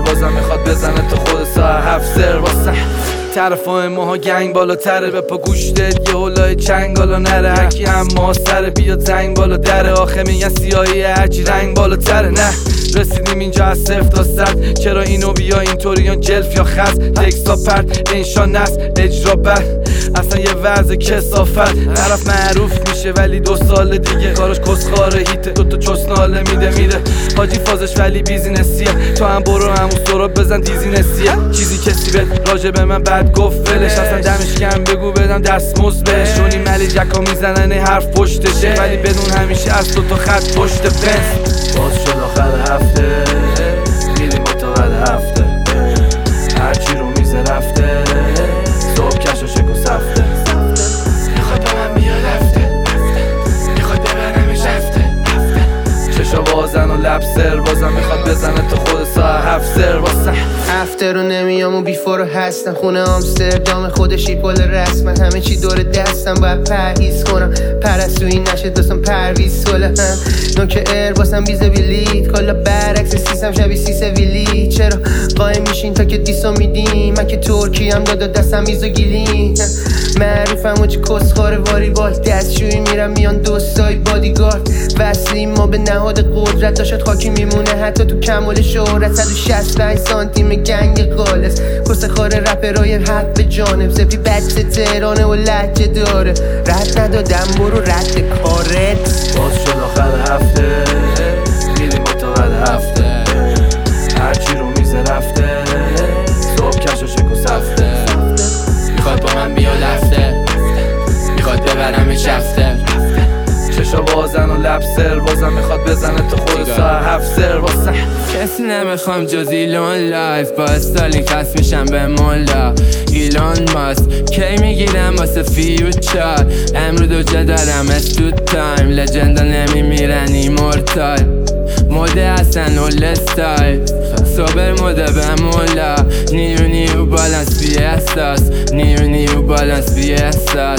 بازم میخواد بزنه تو خود ساعت 7 سر واسه طرفای ماها گنگ بالاتره به پا گوش داد یه هلای چنگالا نره هرکی اما سره بیاد زنگ بالا دره آخه میگن سیاهی هرچی رنگ بالاتره نه رسیدیم اینجا از 0 تا 100 چرا اینو بیا اینطوریان جلف یا خز تکستا پرد انشا نست اجرا بر اصلا یه وضع کسافت طرف معروف میشه ولی 2 سال دیگه کارش کسخاره هیته 2 تا چسناله میده حاجی فازش ولی بیزینسیه تو هم برو همون سراب بزن دیزینسیه چیزی کسی به راجع به من بد گفت ولش اصلا دمش کم بگو بدم دستمزد بهش چونی ملی جکا میزنن حرف پشتشه ولی بدون همیشه از 2 تا خط پشت پنس باز شد آخر هفته میریم با تا بعد هفته هرچی رو میزه رفته صبح کش و شک و سفته میخواد با من بیاد هفته میخواد ببرمش هفته چشا بازن و لب سر بازم میخواد بزنه تو خود ساعت 7 سر واسه هفته رو نمیام و بیفور رو هستن خونه آمستردام خودشی پل رسمن همه چی دور دستم باید پرهیز کنم پرستویی نشه دوستم پرویز سوله هم نوک ایر باسم بیزه بیلید کلا برعکس سیسم شبیه سیس ویلی چرا قایم میشین تا که دیسو میدیم من که ترکی هم دادا دستم میزو گیلین معروفم و چه کسخاره واری بال دستشویی میرم میان دوستای بادیگارد وصلیم ما به نهاد قدرت داشت خاکی میمونه حتی تو کمال شهرت 165 سانتیم گنگ قالس کس خار رپرای حد به جانب سپی بچه تهرانه و لحجه داره رد ندادم برو رد کارت باز شد آخر هفته میریم با تا بعد هفته هرچی رو میزه رفته صبح کش و شک و سفته میخواد با من بیاد هفته میخواد ببرمش هفته چشا بازن و لب سر بازم میخواد بزنه تو خود ساعت 7 سر واسه کسی نمیخوام جز ایلون لایف با استالی خست میشم به مولا ایلون ماست کی میگیرم واسه فیوچر امرو دو جا دارم استو تایم لجندا نمیمیرن ایمورتال موده هستن اول استایل سوبر موده به مولا نیو بالانس بی احساس نیو بالانس بی احساس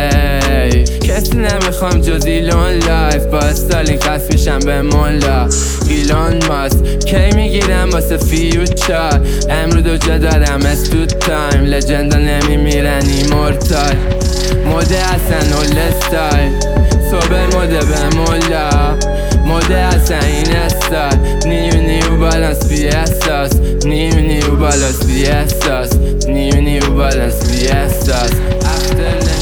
ای کسی نمیخوام جز ایلون لایف با استالین خست میشم به مولا ایلون ماست کی میگیرم واسه فیوچر امرو دو جا دارم استو تایم لجندا نمیمیرن ایمورتال موده هستن اول استایل سوبر موده به مولا موده هستن این استایل نیو بالانس بی احساس نیو بالانس بی احساس نیو بالانس بی احساس